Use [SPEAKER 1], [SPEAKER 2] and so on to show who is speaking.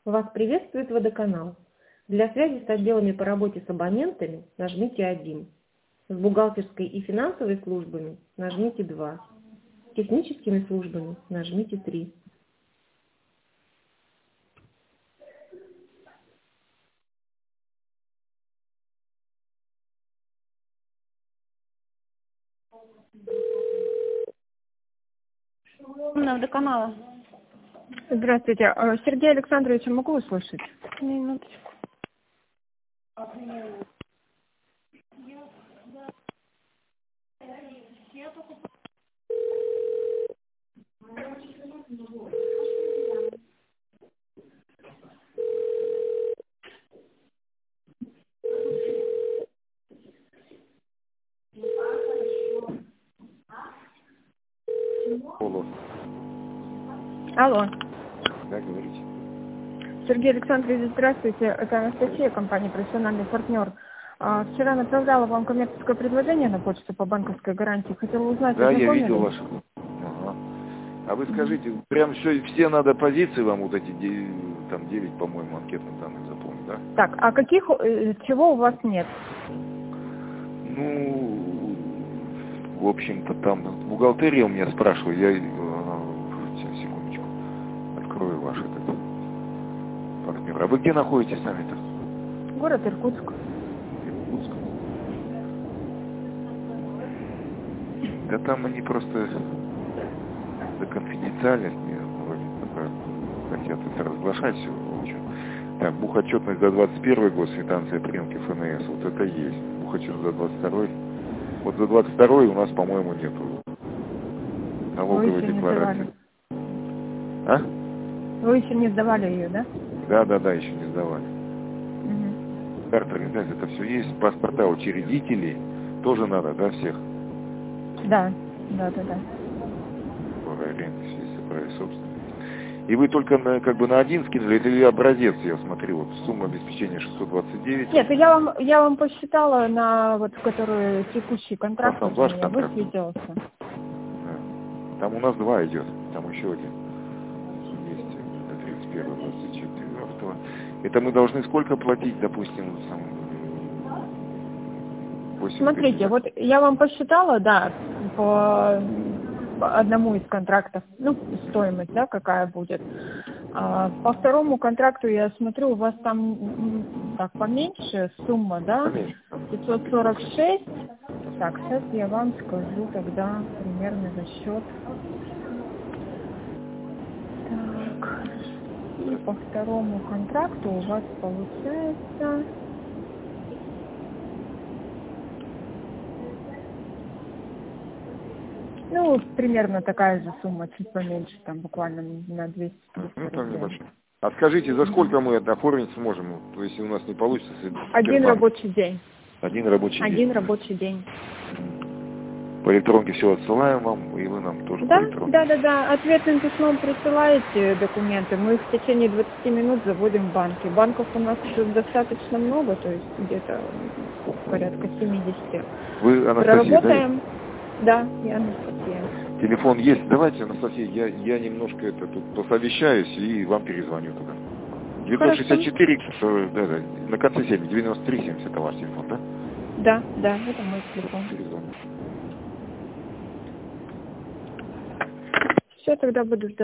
[SPEAKER 1] Вас приветствует водоканал. Для связи с отделами по работе с абонентами нажмите 1. С бухгалтерской и финансовой службами нажмите 2. С техническими службами нажмите 3.
[SPEAKER 2] На водоканала.
[SPEAKER 3] Здравствуйте. Сергея Александровича могу услышать?
[SPEAKER 2] Минуточку.
[SPEAKER 4] Алло.
[SPEAKER 3] Алло.
[SPEAKER 4] Да, говорите.
[SPEAKER 3] Сергей Александрович, здравствуйте. Это Анастасия, компания «Профессиональный партнер». Вчера направляла вам коммерческое предложение на почту по банковской гарантии. Хотела узнать,
[SPEAKER 4] Да, я
[SPEAKER 3] ознакомились?
[SPEAKER 4] видел ваше. Ага. А вы скажите, прям все надо позиции вам вот эти, там 9, по-моему, анкетных данных заполнить, да?
[SPEAKER 3] Так, а каких, чего у вас нет?
[SPEAKER 4] Ну, в общем-то, там бухгалтерия у меня спрашивает, сейчас, секундочку, открою ваш этот партнер. А вы где находитесь сами-то?
[SPEAKER 3] Город Иркутск.
[SPEAKER 4] Иркутск. Да там они просто за конфиденциальность хотят это разглашать все. Так, бухотчетность за 21 год, квитанция приемки ФНС, вот это есть. Бухотчет за 22. Вот за 22 у нас, по-моему, нету налоговой декларации. А?
[SPEAKER 3] Вы еще не сдавали ее, да?
[SPEAKER 4] Да, еще не сдавали. Карта организации, это все есть. Паспорта учредителей тоже надо, да, всех?
[SPEAKER 3] Да.
[SPEAKER 4] Аренда, свидетельство о праве собственности. И вы только на один скинули, или образец, я смотрю, вот сумма обеспечения 629.
[SPEAKER 3] Нет, я вам посчитала на вот которую текущий контракт
[SPEAKER 4] там
[SPEAKER 3] у
[SPEAKER 4] ваш
[SPEAKER 3] меня
[SPEAKER 4] контракт.
[SPEAKER 3] высветился.
[SPEAKER 4] Да. Там у нас 2 идет, там еще один. Есть 31-24. Это мы должны сколько платить, допустим, 8
[SPEAKER 3] Смотрите,
[SPEAKER 4] тысяч?
[SPEAKER 3] вот я вам посчитала, да, по одному из контрактов, ну, стоимость, да, какая будет. По второму контракту я смотрю, у вас там так поменьше сумма, да?
[SPEAKER 4] Поменьше.
[SPEAKER 3] 546. Так, сейчас я вам скажу тогда примерный расчет. Так, и по второму контракту у вас получается... Ну, примерно такая же сумма, чуть поменьше, там буквально на 200
[SPEAKER 4] Ну, там
[SPEAKER 3] рублей.
[SPEAKER 4] небольшой. А скажите, за сколько мы это оформить сможем? То есть, если у нас не получится...
[SPEAKER 3] Один рабочий день.
[SPEAKER 4] Один рабочий день.
[SPEAKER 3] Один рабочий день.
[SPEAKER 4] По электронке все отсылаем вам, и вы нам тоже
[SPEAKER 3] Да,
[SPEAKER 4] по электронке.
[SPEAKER 3] да. Ответным письмом присылаете документы. Мы их в течение 20 минут заводим в банки. Банков у нас тут достаточно много, то есть где-то порядка 70.
[SPEAKER 4] Вы Анастасия,
[SPEAKER 3] Проработаем. Да, я Анастасия.
[SPEAKER 4] Телефон есть. Давайте, Анастасия, я немножко тут посовещаюсь и вам перезвоню туда. 964, да, на конце 7, 9370, это ваш телефон, да?
[SPEAKER 3] Да, это мой телефон.
[SPEAKER 4] Перезвоню.
[SPEAKER 3] Все, тогда буду ждать.